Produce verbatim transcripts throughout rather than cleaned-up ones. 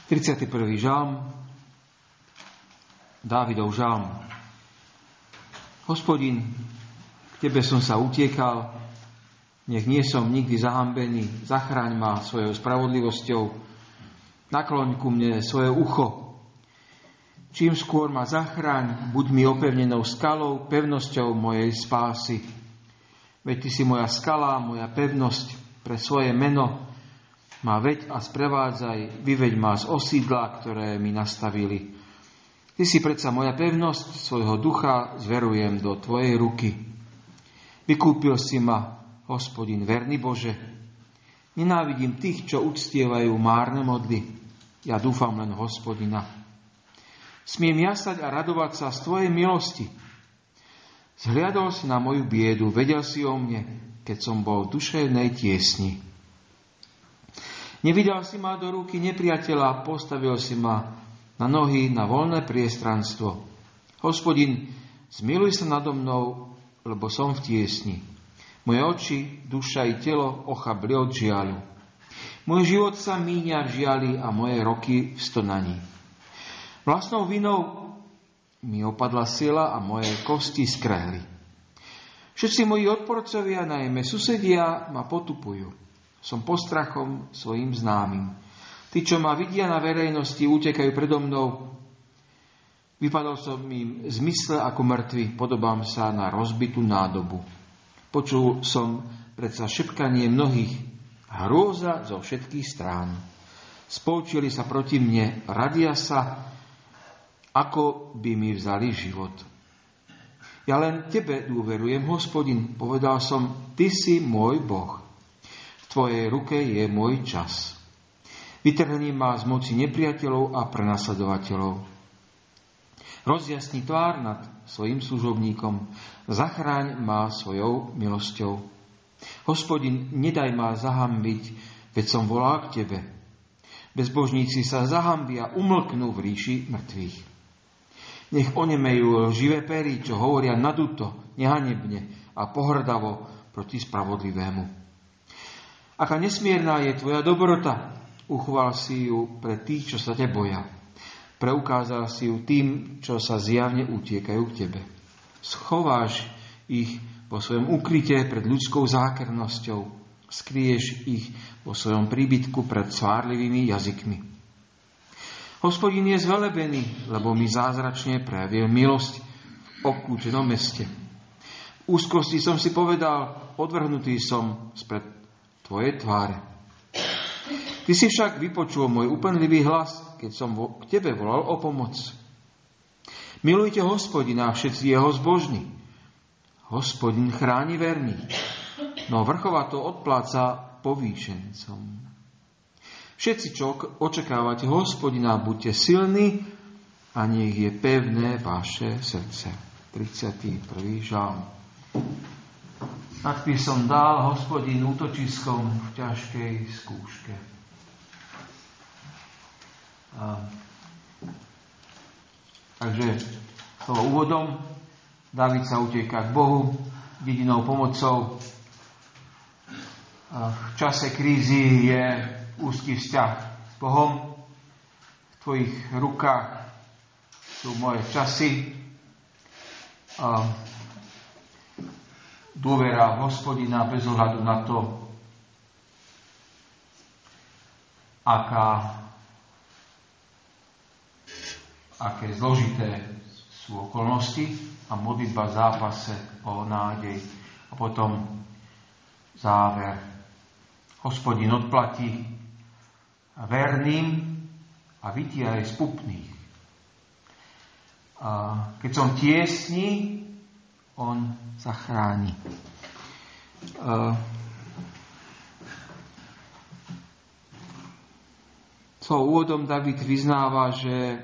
tridsiaty prvý žalm, Dávidov žalm. Hospodin, k Tebe som sa utiekal, nech nie som nikdy zahambený, zachráň ma svojou spravodlivosťou, nakloň ku mne svoje ucho. Čím skôr ma zachráň, buď mi opevnenou skalou, pevnosťou mojej spásy. Veď Ty si moja skala, moja pevnosť pre svoje meno. Ma veď a sprevádzaj, vyveď ma z osídla, ktoré mi nastavili. Ty si predsa moja pevnosť, svojho ducha zverujem do Tvojej ruky. Vykúpil si ma, Hospodin, verný Bože. Nenávidím tých, čo uctievajú márne modly. Ja dúfam len v Hospodina. Smiem jasať a radovať sa z Tvojej milosti. Zhliadol si na moju biedu, vedel si o mne, keď som bol v duševnej tiesni. Nevydal si ma do ruky nepriateľa, postavil si ma na nohy, na voľné priestranstvo. Hospodin, zmiluj sa nado mnou, lebo som v tiesni. Moje oči, duša i telo ochabli od žiaľu. Môj život sa míňa v žiali a moje roky v stonaní. Vlastnou vinou mi opadla sila a moje kosti skrehli. Všetci moji odporcovia, najmä susedia, ma potupujú. Som postrachom svojim známym. Tí, čo ma vidia na verejnosti, utekajú predo mnou. Vypadol som im z mysle ako mŕtvy, podobám sa na rozbitú nádobu. Počul som predsa šepkanie mnohých, hrôza zo všetkých strán. Spolčili sa proti mne, radia sa, ako by mi vzali život. Ja len Tebe dôverujem, Hospodin, povedal som, Ty si môj Boh. V Tvojej ruke je môj čas. Vytrhni ma z moci nepriateľov a prenasledovateľov. Rozjasni tvár nad svojim služobníkom. Zachráň ma svojou milosťou. Hospodin, nedaj ma zahambiť, veď som volal k Tebe. Bezbožníci sa zahambia, umlknú v ríši mŕtvych. Nech onemejú živé pery, čo hovoria naduto, nehanebne a pohrdavo proti spravodlivému. Aká nesmierna je Tvoja dobrota, uchoval si ju pre tých, čo sa Ťa boja. Preukázal si ju tým, čo sa zjavne utiekajú k Tebe. Schováš ich vo svojom ukryte pred ľudskou zákernosťou. Skryješ ich vo svojom príbytku pred svárlivými jazykmi. Hospodin je zvelebený, lebo mi zázračne prejavil milosť v obklúčenom meste. V úzkosti som si povedal, odvrhnutý som spred Tvoje tváre. Ty si však vypočul môj úpenlivý hlas, keď som vo, k Tebe volal o pomoc. Milujte Hospodina, všetci jeho zbožní. Hospodin chráni verných, no vrchovato odpláca povýšencom. Všetci, čo očakávate Hospodina, buďte silní a nech je pevné vaše srdce. tridsiaty prvý žalm. Nadpísom dal Hospodin útočiskom v ťažkej skúške. A, takže toho úvodom Dávid sa utieká k Bohu jedinou pomocou. A v čase krízy je úzky vzťah s Bohom. V Tvojich rukách sú moje časy. A dôvera v Hospodina bez ohľadu na to, aká, aké zložité sú okolnosti a modlitba v zápase o nádej. A potom záver. Hospodin odplatí verným a vytia aj spupných. A keď som tiesni, on zachráni. Uh, so úvodom David vyznáva, že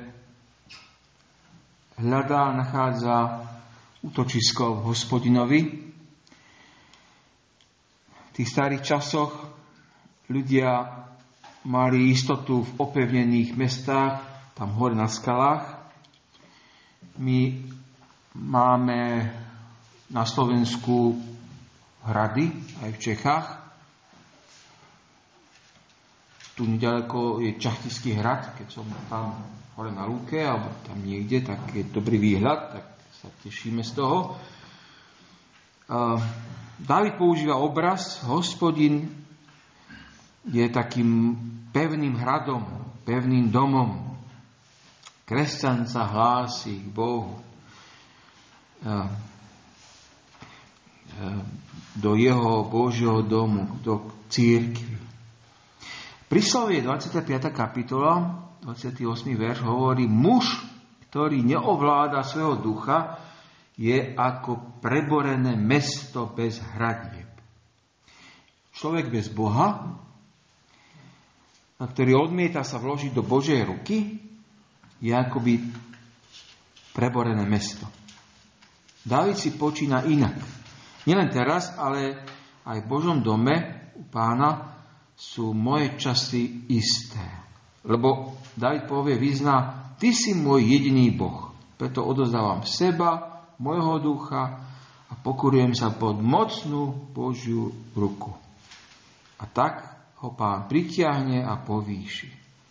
hľadá, nachádza útočisko v Hospodinovi. V tých starých časoch ľudia mali istotu v opevnených mestách, tam hore na skalách. My máme na Slovensku hrady, aj v Čechách. tu nedaleko je Čachtický hrad, keď som tam hore na lúke, alebo tam niekde, tak je dobrý výhľad, tak sa tešíme z toho. Dávid používa obraz, Hospodin je takým pevným hradom, pevným domom. Kresťan sa hlási k Bohu. Do jeho Božieho domu, do cirkvi. Príslovie dvadsiata piata kapitola, dvadsiaty ôsmy verš hovorí: muž, ktorý neovláda svojho ducha, je ako preborené mesto bez hradieb. Človek bez Boha, ktorý odmieta sa vložiť do Božej ruky, je akoby preborené mesto. Dávid si počína inak. Nielen teraz, ale aj v Božom dome u Pána sú moje časy isté. Lebo Dávid povie, vyzná: Ty si môj jediný Boh, preto odozdávam seba, môjho ducha a pokorujem sa pod mocnú Božiu ruku. A tak ho Pán pritiahne a povýši.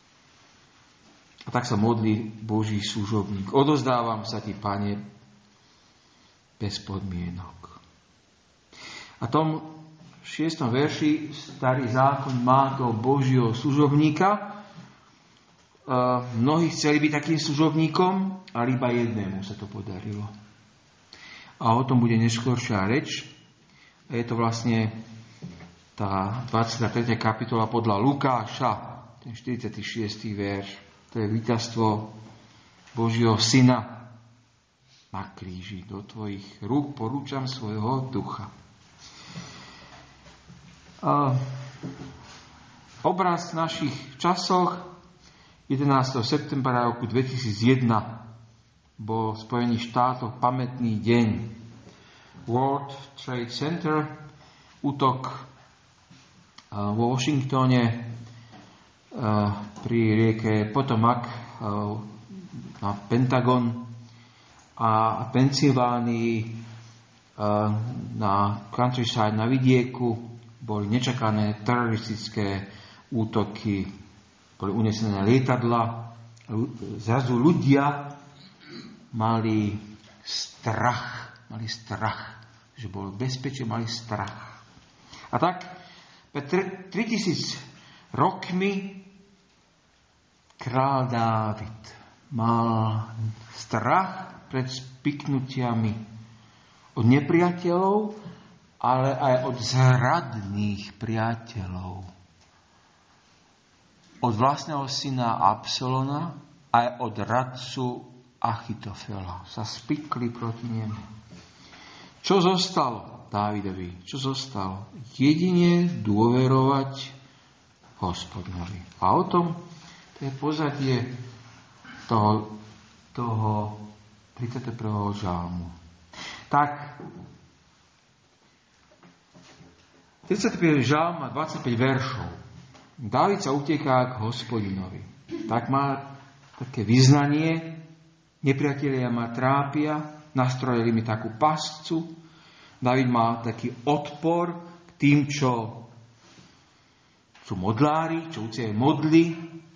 A tak sa modlí Boží služobník. Odozdávam sa ti, Pane, bez podmienok. A tom šiestom verši Starý zákon má toho Božieho služobníka. Mnohí chceli byť takým služobníkom, ale iba jednému sa to podarilo. A o tom bude neskôršia reč. A je to vlastne tá dvadsiata tretia kapitola podľa Lukáša, ten štyridsiaty šiesty verš. To je víťazstvo Božieho Syna na kríži. Do tvojich rúk porúčam svojho ducha. A obraz v našich časoch jedenásteho septembra roku dvetisícjeden bol v Spojených štátoch pamätný deň. World Trade Center, útok vo Washingtone pri rieke Potomac na Pentagon a Pensylvánii na countryside, na vidieku boli nečakané teroristické útoky, boli unesené lietadla. Zrazu ľudia mali strach, mali strach, že bol bezpečie, mali strach. A tak pred tritisíc rokmi král Dávid mal strach pred spiknutiami od nepriateľov, ale aj od zradných priateľov. Od vlastného syna Absalona, aj od radcu Achitofela sa spikli proti nemu. Čo zostalo Dávidovi? Čo zostalo? Jedine dôverovať Hospodinovi. A o tom to je pozadie toho, toho tridsiateho prvého žalmu. Tak, tridsiaty prvý žalm má dvadsaťpäť veršov. Dávid sa uteká k Hospodinovi. Tak má také vyznanie, nepriatelia ma trápia, nastrojili mi takú pascu. Dávid má taký odpor k tým, čo sú modlári, čo uctievajú modly,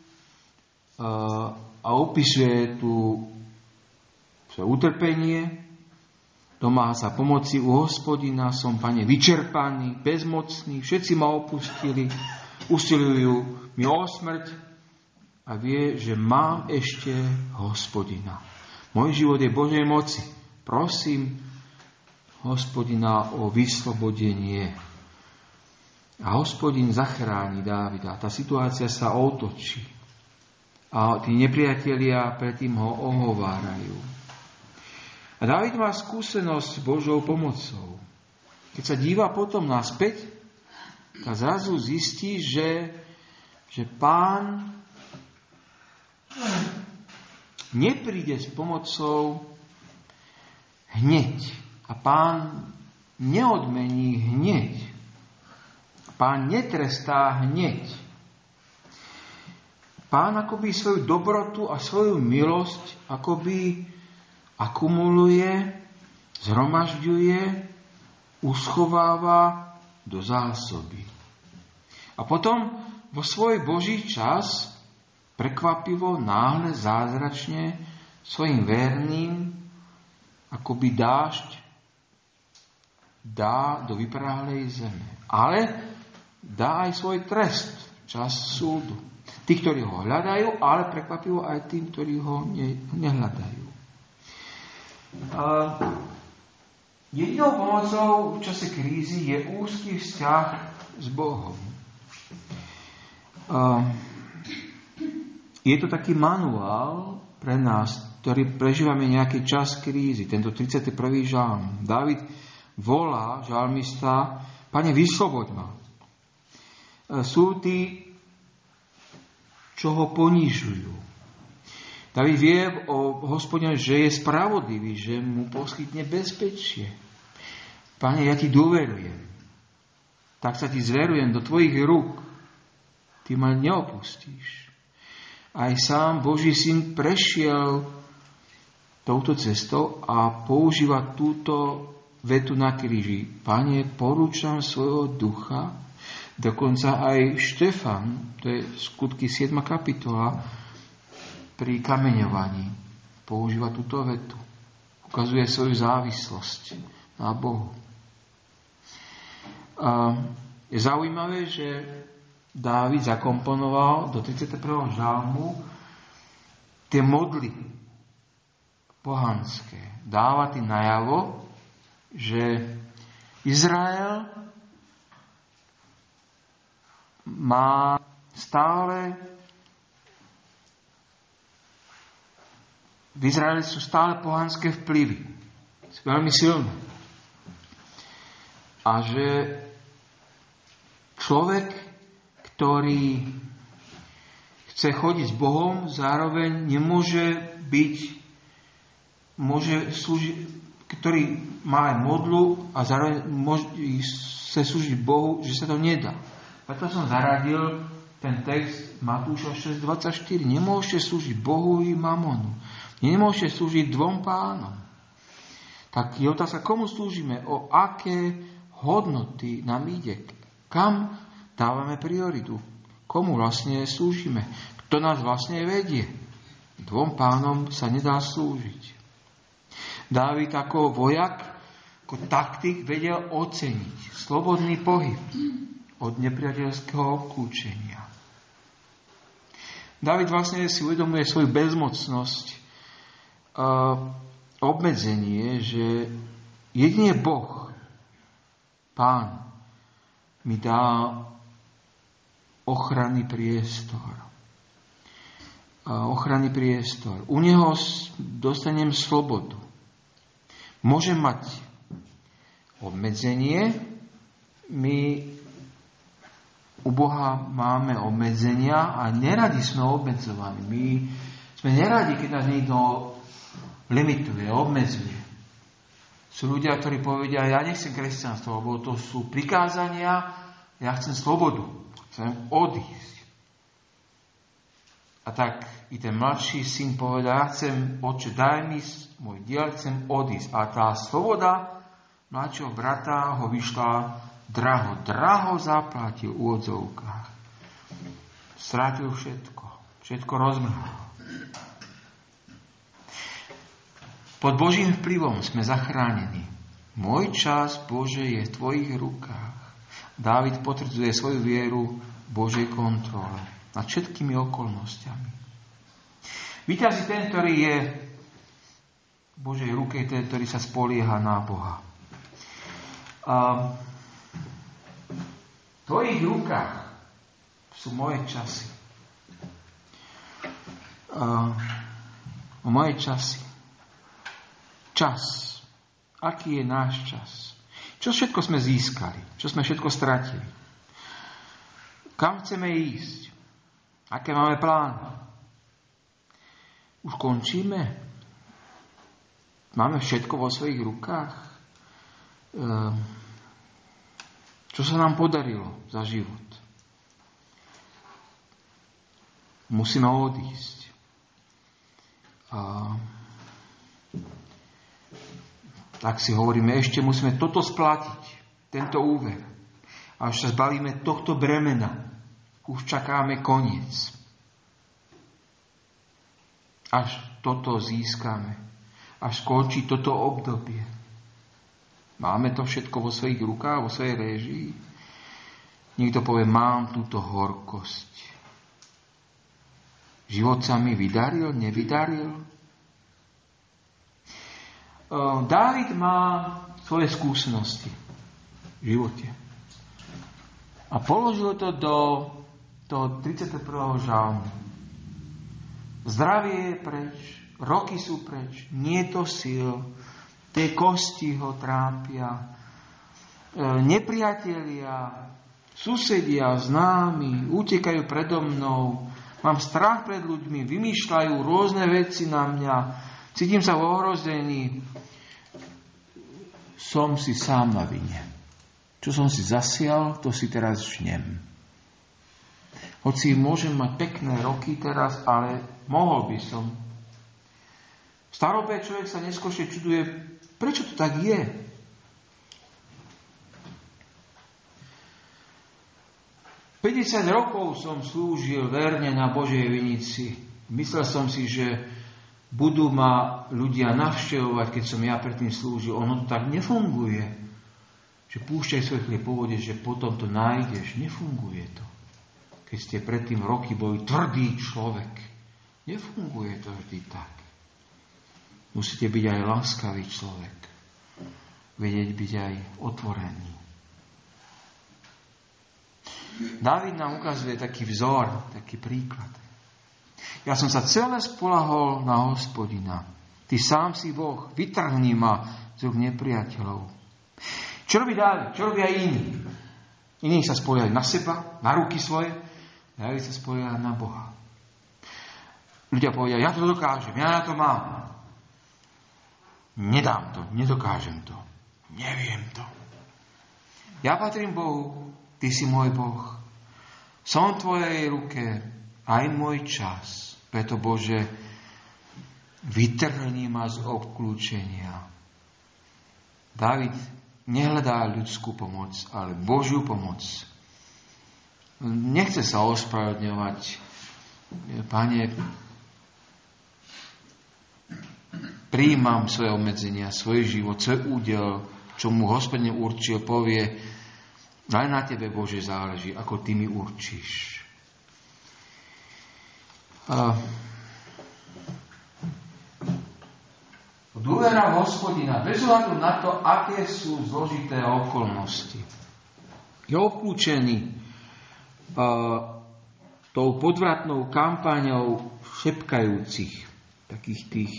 a opisuje tu svoje utrpenie, domáha sa pomoci u Hospodina, som, Pane, vyčerpaný, bezmocný, všetci ma opustili, usilujú mi o smrť a vie, že mám ešte Hospodina. Môj život je Božej moci. Prosím Hospodina o vyslobodenie. A Hospodin zachráni Dávida. Tá situácia sa otočí. A tí nepriatelia predtým ho ohovárajú. A Dávid má skúsenosť s Božou pomocou. Keď sa díva potom naspäť, tak zrazu zistí, že, že Pán nepríde s pomocou hneď. A Pán neodmení hneď. Pán netrestá hneď. Pán akoby svoju dobrotu a svoju milosť akoby akumuluje, zhromažďuje, uschováva do zásoby. A potom vo svoj Boží čas prekvapivo, náhle, zázračne svojim verným akoby dážď dá do vyprahlej zeme. Ale dá aj svoj trest, čas súdu. Tí, ktorí ho hľadajú, ale prekvapivo aj tým, ktorí ho ne, nehľadajú. A jedinou pomocou v čase krízy je úzky vzťah s Bohom. A je to taký manuál pre nás, ktorý prežívame nejaký čas krízy, tento tridsiaty prvý žalm. Dávid volá, žalmista, Pane, vysloboď ma. Sú tí, čo ho ponižujú. Dávid vie o Hospodine, že je spravodlivý, že mu poskytne bezpečie. Pane, ja ti dôverujem. Tak sa ti zverujem do tvojich rúk. Ty ma neopustíš. Aj sám Boží syn prešiel touto cestou a používa túto vetu na kríži. Pane, porúčam svojho ducha. Dokonca aj Štefan, to je Skutky siedma kapitola, pri kameňovaní používa túto vetu. Ukazuje svoju závislosť na Bohu. A je zaujímavé, že Dávid zakomponoval do tridsiateho prvého žalmu tie modly pohanské. Dáva tým najavo, že Izrael má stále v Izraeli sú stále pohanské vplyvy. Sú veľmi silné. A že človek, ktorý chce chodiť s Bohom, zároveň nemôže byť, môže slúžiť, ktorý má aj modlu a zároveň môže chce slúžiť Bohu, že sa to nedá. Preto som zaradil ten text Matúša šesť dvadsaťštyri. Nemôžete slúžiť Bohu i mamonu. Nemôžete slúžiť dvom pánom. Tak je otázka, komu slúžime? O aké hodnoty nám ide? Kam dávame prioritu? Komu vlastne slúžime? Kto nás vlastne vedie? Dvom pánom sa nedá slúžiť. Dávid ako vojak, ako taktik vedel oceniť slobodný pohyb od nepriateľského obklúčenia. Dávid vlastne si uvedomuje svoju bezmocnosť, uh, obmedzenie, že jedine Boh, Pán, mi dá ochranný priestor. Uh, ochranný priestor. U Neho dostanem slobodu. Môžem mať obmedzenie, my u Boha máme obmedzenia a neradi sme obmedzovaní. My sme neradi, keď nás niekto limituje, obmedzuje. Sú ľudia, ktorí povedia, ja nechcem kresťanstvo, lebo to sú prikázania, ja chcem slobodu, chcem odísť. A tak i ten mladší syn povedal, ja chcem, Otče, daj mi môj diel, chcem odísť. A tá sloboda mladšieho brata ho vyšla draho, draho zaplatil v úvodzovkách. Strátil všetko. Všetko rozmrhal. Pod Božím vplyvom sme zachránení. Môj čas, Bože, je v tvojich rukách. Dávid potvrdzuje svoju vieru v Božej kontrole nad všetkými okolnostiami. Víťazí ten, ktorý je v Božej ruke, ten, ktorý sa spolieha na Boha. A v tvojich rukách sú moje časy. A moje časy. Čas. Aký je náš čas? Čo všetko sme získali? Čo sme všetko stratili? Kam chceme ísť? Aké máme plány? Už končíme? Máme všetko vo svojich rukách? Čo sa nám podarilo za život? Musíme odísť. A tak si hovoríme, ešte musíme toto splatiť, tento úver. A až sa zbavíme tohto bremena, už čakáme koniec. Až toto získame. Až skončí toto obdobie. Máme to všetko vo svojich rukách, vo svojej réžii. Niekto povie, mám túto horkosť. Život sa mi vydaril, nevydaril? Dávid má svoje skúsenosti v živote. A položil to do, do tridsiateho prvého žalmu. Zdravie je preč, roky sú preč, nie je to síl, tie kosti ho trápia, e, nepriatelia, susedia, známi, utekajú predo mnou, mám strach pred ľuďmi, vymýšľajú rôzne veci na mňa, cítim sa v ohrození, som si sám na vine. Čo som si zasial, to si teraz žnem. Hoci môžem mať pekné roky teraz, ale mohol by som. Starobé človek sa neskôršie čuduje, prečo to tak je. päťdesiat rokov som slúžil verne na Božej vinici. Myslel som si, že budú ma ľudia navštevovať, keď som ja predtým slúžil. Ono to tak nefunguje. Že púšťaj svoj chlieb po vode, že potom to nájdeš. Nefunguje to. Keď ste predtým roky boli tvrdý človek. Nefunguje to vždy tak. Musíte byť aj láskavý človek. Vedieť byť aj otvorený. Dávid nám ukazuje taký vzor, taký príklad. Ja som sa celé spolahol na Hospodina. Ty sám si Boh, vytrhni ma z rúk nepriateľov. Čo robí Dávid? Čo robia iní? Iní sa spoliehajú na seba, na ruky svoje. Dávid sa spolieha na Boha. Ľudia povedia, ja to dokážem, ja na to mám. Nedám to, nedokážem to. Neviem to. Ja patrím Bohu, ty si môj Boh. Som v tvojej ruke aj môj čas. Preto, Bože, vytrhni ma z obklúčenia. Dávid nehľadá ľudskú pomoc, ale Božiu pomoc. Nechce sa ospravedlňovať. Pane, prijímam svoje obmedzenia, svoj život, svoj údel, čo mu Hospodin určil, povie, aj na tebe, Bože, záleží, ako ty mi určíš. A dôvera Hospodina, bez ohľadu na to, aké sú zložité okolnosti. Je obklúčený uh, tou podvratnou kampaňou šepkajúcich, takých tých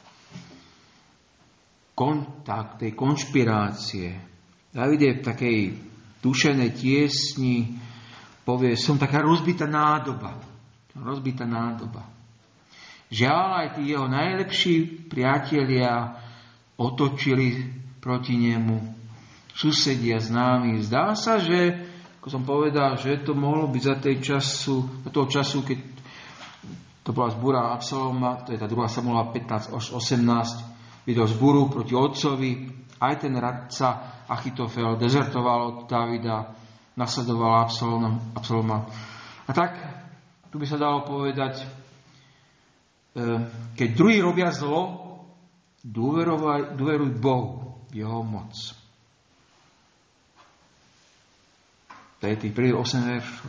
kontakt, tej konšpirácie. David je v takej dušenej tiesni, povie, som taká rozbitá nádoba. Rozbitá nádoba. Žiaľ, aj tí jeho najlepší priatelia otočili proti nemu. Susedia, známi. Zdá sa, že, ako som povedal, že to mohlo byť za tej času, za toho času, keď to bola zbúra Absaloma, to je tá druhá Samuela pätnásť až osemnásť, videl zbúru proti otcovi, aj ten radca Achitofel dezertoval od Davida, nasledoval Absaloma. Absaloma. A tak tu by sa dalo povedať, keď druhí robia zlo, dôveruj Bohu, jeho moc. To je tých prvých osem veršov.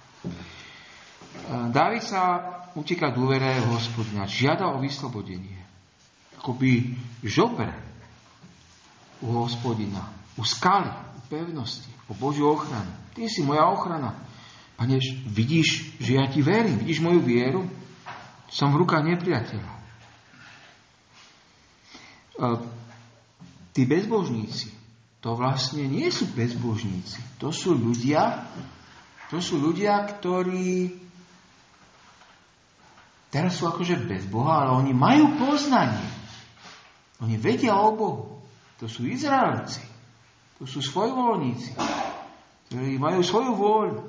Dávid sa uteká dôvere Hospodina, žiada o vyslobodenie. Akoby žober u Hospodina, u skaly, u pevnosti, o Božiu ochranu. Ty si moja ochrana. Pane, vidíš, že ja ti verím, vidíš moju vieru? Som v rukách nepriateľa. Tí bezbožníci, to vlastne nie sú bezbožníci. To sú ľudia, to sú ľudia, ktorí teraz sú akože bez Boha, ale oni majú poznanie. Oni vedia o Bohu. To sú Izraelci. To sú svojvoľníci, ktorí majú svoju vôľu.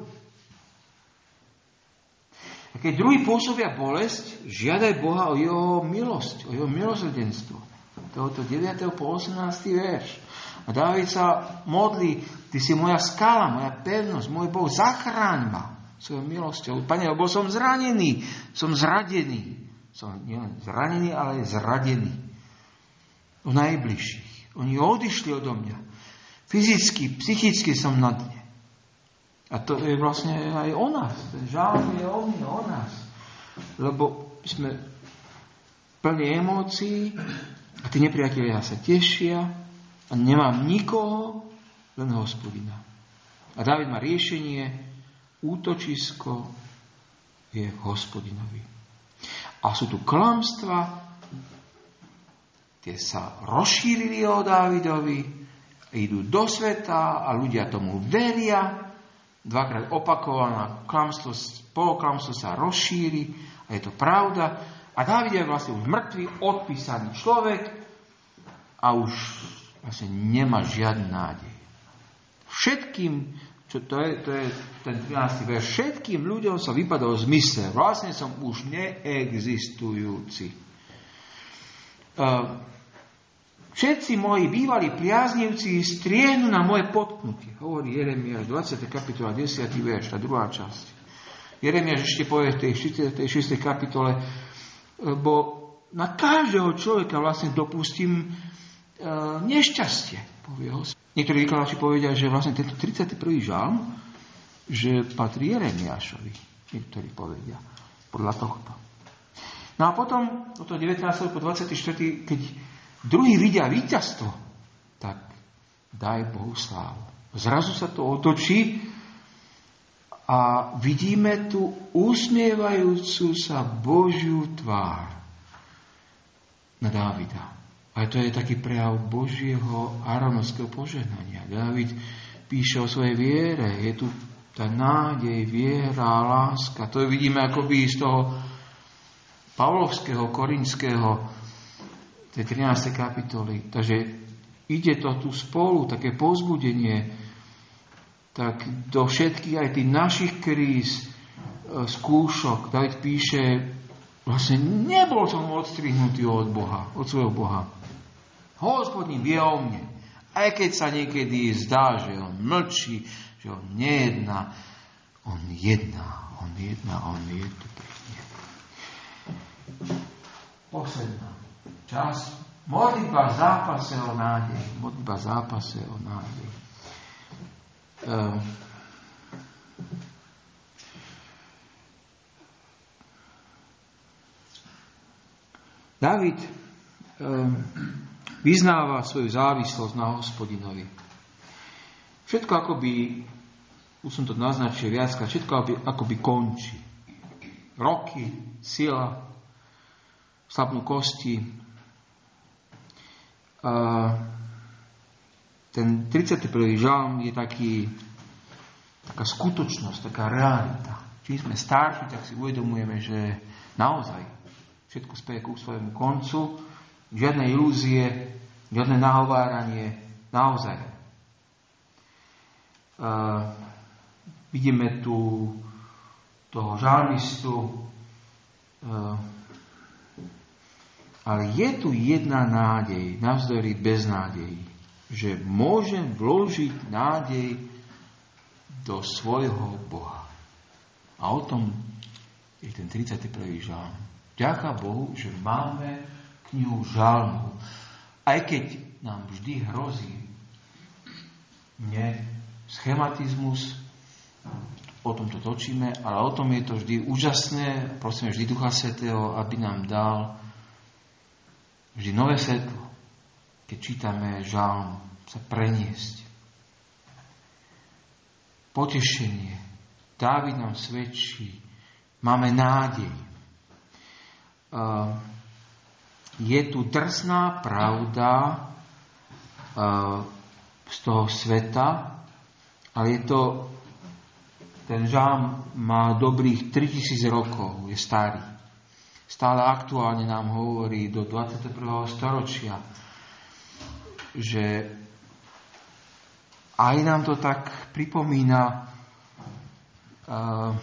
A keď druhý pôsobia bolesť, žiadaj Boha o jeho milosť, o jeho milosrdenstvo. Tohoto deviateho po osemnásty verš. A Dávid sa modlí, ty si moja skala, moja pevnosť, môj Boh, zachráň ma. svojou milosťou. Pane, lebo som zranený, som zradený. Som nielen zranený, ale aj zradený. U najbližších. Oni odišli odo mňa. Fyzicky, psychicky som na dne. A to je vlastne aj o nás. Ten žalm je o mne, o nás. Lebo sme plní emócií a tí nepriatelia sa tešia a nemám nikoho, len Hospodina. A Dávid má riešenie, útočisko je v Hospodinovi. A sú tu klamstvá, tie sa rozšírili o Dávidovi, idú do sveta a ľudia tomu veria. Dvakrát opakovaná klamstvo, poloklamstvo sa rozšíri a je to pravda. A Dávid je vlastne už mŕtvý, odpísaný človek a už vlastne nemá žiadny nádej. Všetkým, čo to je, to je ten trinásty verš, všetkým ľuďom som vypadol z mysle. Vlastne som už neexistujúci. Všetci moji bývalí priaznivci striehnu na moje potknutie. Hovorí Jeremiáš, dvadsiata kapitola, desiaty verš, tá druhá časť. Jeremiáš ešte povie v tej šiestej kapitole, lebo na každého človeka vlastne dopustím e, nešťastie, povie Hospodin. Niektorí vykladači povedia, že vlastne tento tridsiaty prvý žalm, že patrí Jeremiášovi. Niektorí povedia podľa tohto. No a potom, od toho devätnásteho po dvadsiaty štvrtý keď druhý vidia víťazstvo, tak daj Bohu slávu. Zrazu sa to otočí a vidíme tu usmievajúcu sa Božiu tvár na Dávida. A to je taký prejav Božieho áronovského požehnania. Dávid píše o svojej viere. Je tu tá nádej, viera, láska. To vidíme akoby z toho pavlovského, korinského tej trinástej kapitoly. Takže ide to tu spolu, také povzbudenie, tak do všetkých aj tých našich kríz, skúšok. David píše, vlastne nebol som odstrihnutý od Boha, od svojho Boha. Hospodin vie o mne. Aj keď sa niekedy zdá, že on mlčí, že on nejedná, on jedná, on jedná, on je tu pri mne. Posledná časť. Modlitba v zápase o nádej. Modlitba v zápase o nádej. Um, Dávid um, vyznáva svoju závislosť na Hospodinovi. Všetko akoby, už som to naznačil viackrát, všetko akoby, akoby končí. Roky, sila, slabnú kosti. A ten tridsiaty prvý žalm je taký, taká skutočnosť, taká realita. Čím sme starší, tak si uvedomujeme, že naozaj všetko speje ku svojmu koncu, žiadne ilúzie, žiadne nahováranie, naozaj. Uh, vidíme tu toho žalmistu, uh, ale je tu jedna nádej, navzdory beznádeji, že môžem vložiť nádej do svojho Boha. A o tom je ten tridsiaty prvý žalm. Ďaká Bohu, že máme knihu žalmov. Aj keď nám vždy hrozí mne schematizmus, o tom to točíme, ale o tom je to vždy úžasné. Prosíme vždy Ducha Svätého, aby nám dal vždy nové svetlo, keď čítame žalm, sa preniesť. Potešenie. Dávid nám svedčí. Máme nádej. Uh, je tu drsná pravda uh, z toho sveta, ale je to, ten žalm má dobrých tritisíc rokov, je starý. Stále aktuálne nám hovorí do dvadsiateho prvého storočia, že aj nám to tak pripomína uh,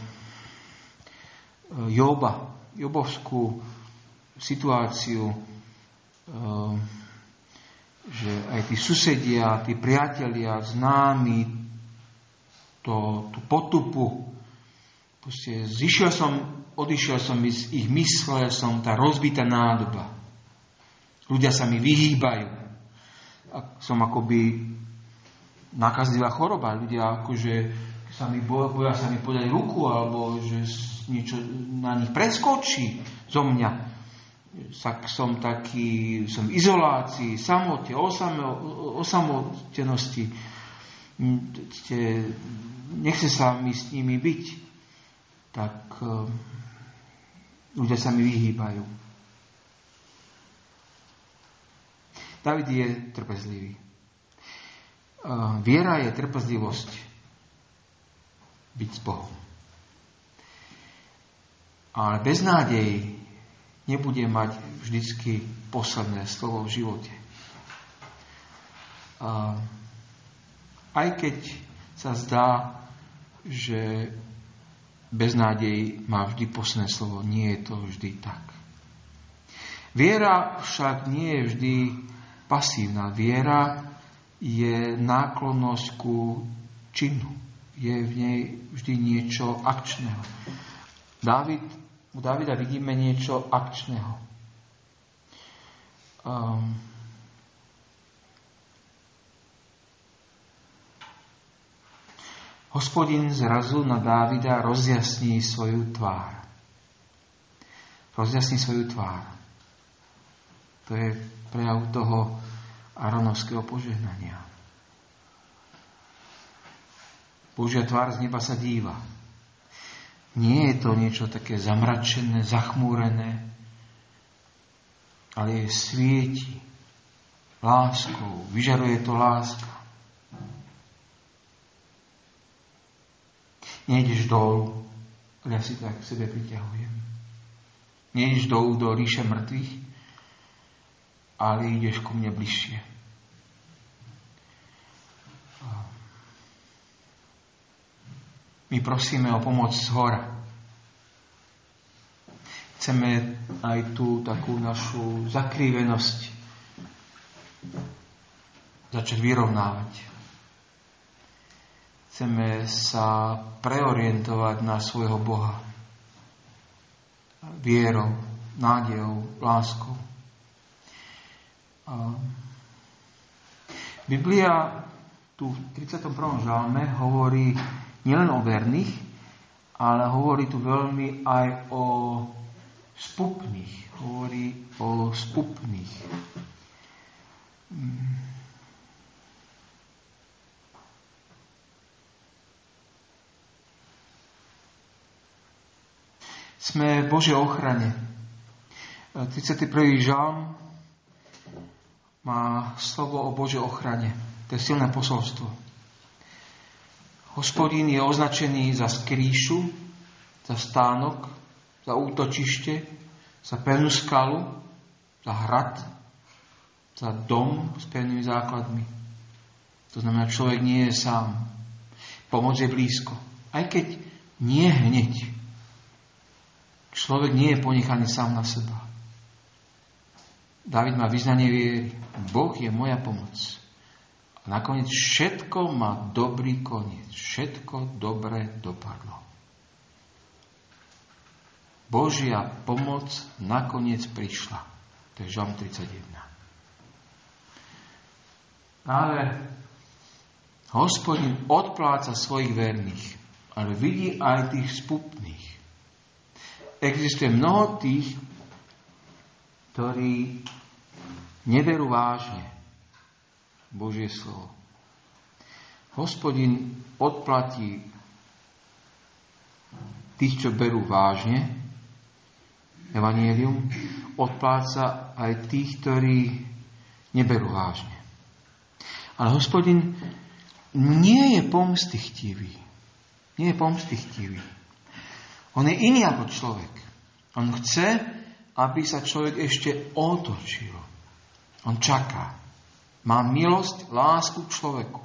Joba, Jobovskú situáciu, uh, že aj tí susedia, tí priatelia, známi, to, tú potupu Proste zišiel som, odišiel som z ich mysle, som tá rozbitá nádoba. Ľudia sa mi vyhýbajú. Som akoby nakazlivá choroba. Ľudia akože sa mi boja, boja sa mi podať ruku, alebo že niečo na nich preskočí zo mňa. Som taký, som v izolácii, samote, osame, osamotenosti. Nechce sa mi s nimi byť. Tak ľudia sa mi vyhýbajú. David je trpezlivý. Viera je trpezlivosť byť s Bohom. Ale beznádej nebude mať vždycky posledné slovo v živote. A aj keď sa zdá, že beznádej má vždy posledné slovo, nie je to vždy tak. Viera však nie je vždy pasívna. Viera je náklonnosť ku činu. Je v nej vždy niečo akčného. Dávid, u Dávida vidíme niečo akčného. Um, Hospodin zrazu na Dávida rozjasní svoju tvár. Rozjasní svoju tvár. To je prejav toho Áronovského požehnania. Božia tvár z neba sa díva. Nie je to niečo také zamračené, zachmúrené, ale je svieti láskou. Vyžaruje to láska. Nejdeš dolu, ale ja si tak k sebe priťahujem. Nejdeš dolu do ríše mŕtvych, ale ideš ku mne bližšie. My prosíme o pomoc z hora. Chceme aj tú takú našu zakrývenosť začať vyrovnávať. Chceme sa preorientovať na svojho Boha. Vierou, nádejou, láskou. Biblia tu v tridsiatom prvom žalme hovorí nielen o verných, ale hovorí tu veľmi aj o spupných. Hovorí o spupných. Sme v Božej ochrane. tridsiaty prvý žalm má slovo o Božej ochrane. To je silné posolstvo. Hospodín je označený za skrýšu, za stánok, za útočište, za pevnú skalu, za hrad, za dom s pevnými základmi. To znamená, človek nie je sám. Pomoc je blízko. Aj keď nie hneď. Človek nie je ponechaný sám na seba. Dávid má vyznanie viery. Boh je moja pomoc. A nakoniec všetko má dobrý koniec. Všetko dobre dopadlo. Božia pomoc nakoniec prišla. To je žalm tridsaťjeden. Ale Hospodin odpláca svojich verných, ale vidí aj tých spupných. Existuje mnoho tých, ktorí neberú vážne Božie slovo. Hospodin odplatí tých, čo berú vážne evanjelium, odpláca aj tých, ktorí neberú vážne. Ale Hospodin nie je pomstychtivý. Nie je pomstychtivý. On je iný ako človek. On chce, aby sa človek ešte otočil. On čaká. Má milosť, lásku k človeku.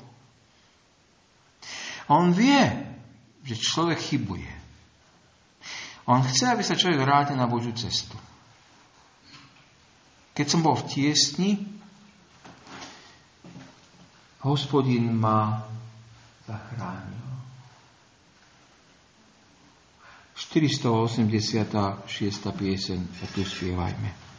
On vie, že človek chybuje. On chce, aby sa človek vrátil na Božiu cestu. Keď som bol v tiesni, Hospodin ma zachránil. štyristoosemdesiata šiesta pieseň, a tu spievajme.